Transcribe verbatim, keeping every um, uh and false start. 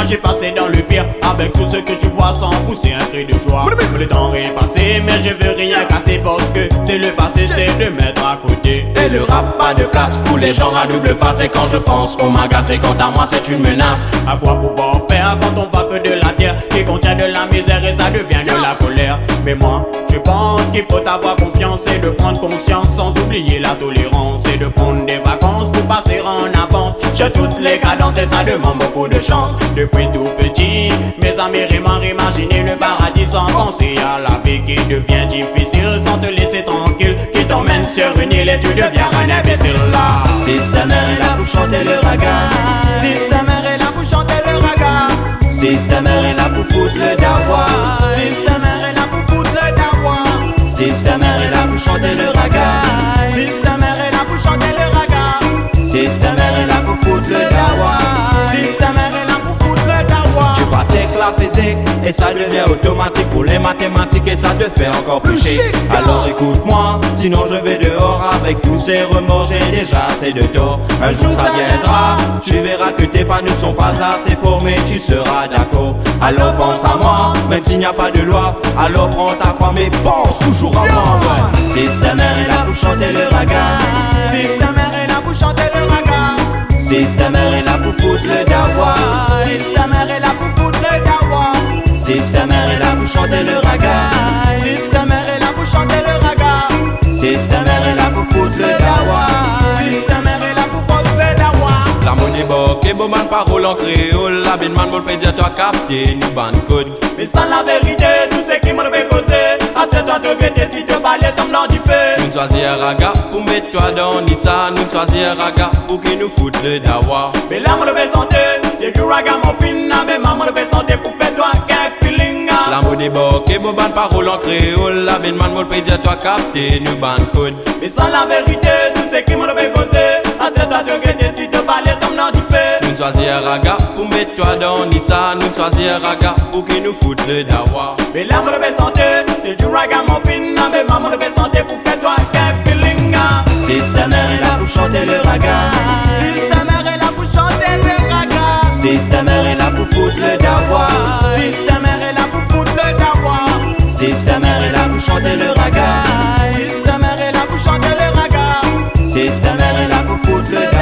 j'ai passé dans le pire. Avec tout ce que tu vois sans pousser un cri de joie. Le temps est passé mais je veux rien casser. Parce que c'est le passé, c'est de mettre à côté. Et le rap pas de place pour les gens à double face. Et quand je pense qu'on m'agace, et quant à moi c'est une menace. À quoi pouvoir faire quand on voit que de la terre qui contient de la misère et ça devient de la colère. Mais moi je pense qu'il faut avoir confiance et de prendre conscience sans oublier la tolérance. Et de prendre des vacances pour passer en avance sur toutes les cadences et ça demande beaucoup de chance. Depuis tout petit, mes amis m'ont imaginé le paradis sans penser à la vie qui devient difficile sans te laisser tranquille, qui t'emmène sur une île et tu deviens un imbécile là. Système est là pour chanter le raga. Système est là pour chanter le raga. Système est là pour foutre le dawa. Système est là pour foutre le dawa. Système est là pour chanter le raga. Système est là pour chanter le raga. Système est là pour foutre le dawa. Système est là pour foutre le dawa. Tu pratiques la physique et ça devient automatique pour les mathématiques et ça te fait encore plus chic. Alors écoute-moi, sinon je vais dehors avec tous ces remords, j'ai déjà assez de tort. Un jour ça viendra, tu verras que tes pas ne sont pas assez forts, mais tu seras d'accord. Alors pense à moi, même s'il n'y a pas de loi. Alors prends ta croix mais pense toujours à moi. Ouais. Système est là pour chanter le raga. Système est là pour chanter le raga. Système est là pour foutre le dawa. Système est là pour foutre le dawa. Système est là pour chanter le raga. Système est là pour chanter le raga. Système est là pour foutre le dawa. Système est là pour foutre le dawa. La monnaie boc et man parole en créole. La bin man mon pédia toi capté ni ban code. Mais sans la vérité, tout ce qui m'en fait causer. Assez-toi de regretter si tu balais comme l'an du feu. Nous choisir raga pour mettre toi dans Nissa. Nous choisir raga pour qu'il nous foute le dawa. Mais là, mon le santé, c'est du raga mon fin. Mais maman le santé pour faire toi qu'un feeling. La monnaie boc et man parole en créole. La bin man mon pédia toi capté ni ban code. Mais sans la vérité, tout ce qui m'en fait causer. Assez-toi de regretter si tu balais comme l'an du feu. Nous choisir raga pour mettre toi dans Nissa. Nous choisir raga pour qu'il nous foute le dawa. Mais là, mon le santé, c'est du raga mon fin. Mais maman le santé pour faire toi qu'un feeling. Système est là pour chanter le raga. Système est là pour chanter le raga. Système est là pour foutre le dawa. Système est là pour foutre le dawa. Système est là pour chanter le raga. Système est là pour chanter le raga. Système est là pour foutre le dawa.